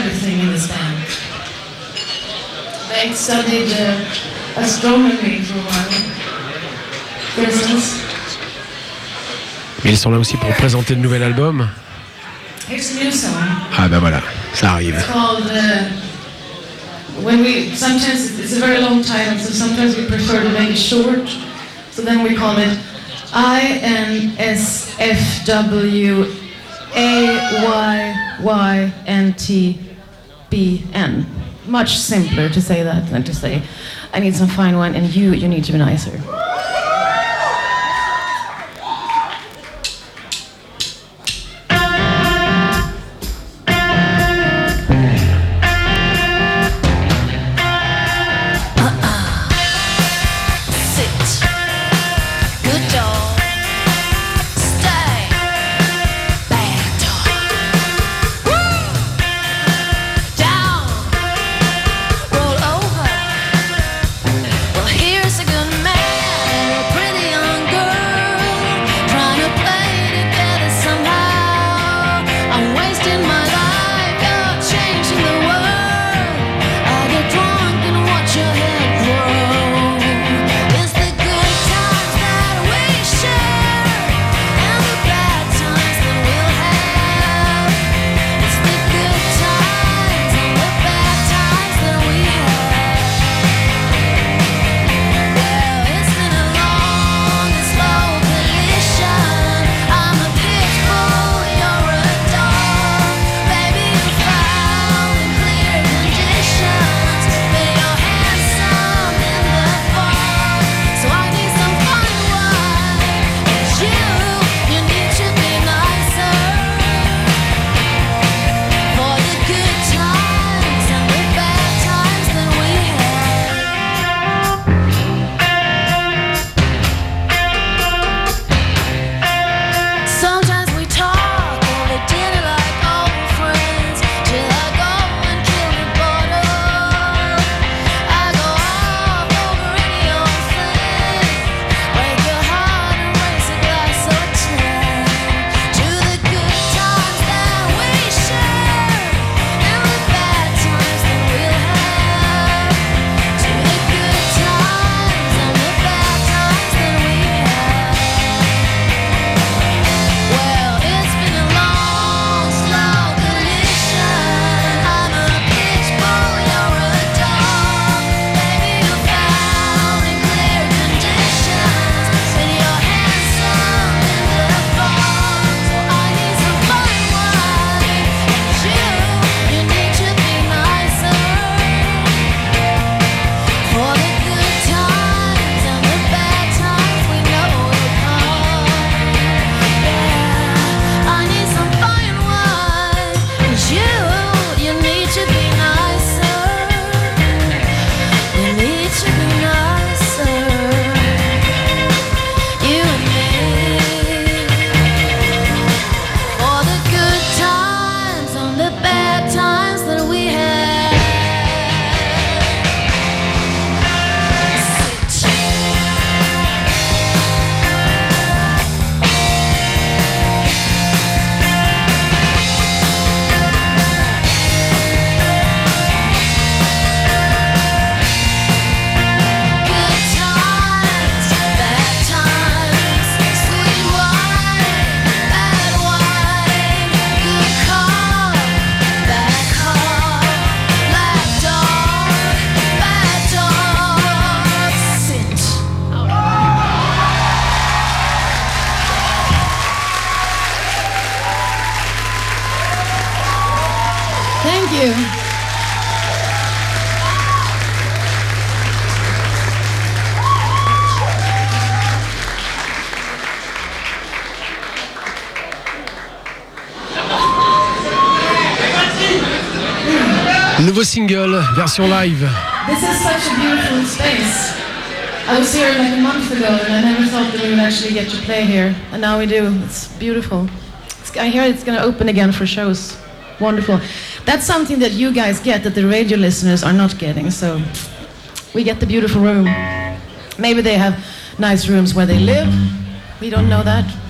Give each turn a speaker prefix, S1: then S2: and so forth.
S1: everything in this band. They studied astronomy for a while, for instance.
S2: Mais ils sont là aussi pour présenter le nouvel album.
S1: Here's a new song.
S2: Ah ben voilà, ça arrive.
S1: It's called, sometimes it's a very long title, so sometimes we prefer to make it short. So then we call it INSFWAYYNTBN. Much simpler to say that than to say, I need some fine wine and you need to be nicer. you.
S2: Nouveau single, version live.
S1: This is such a beautiful space. I was here like a month ago and I never thought that we would actually get to play here. And now we do. It's beautiful. I hear it's going to open again for shows. Wonderful. That's something that you guys get that the radio listeners are not getting. So we get the beautiful room. Maybe they have nice rooms where they live. We don't know that.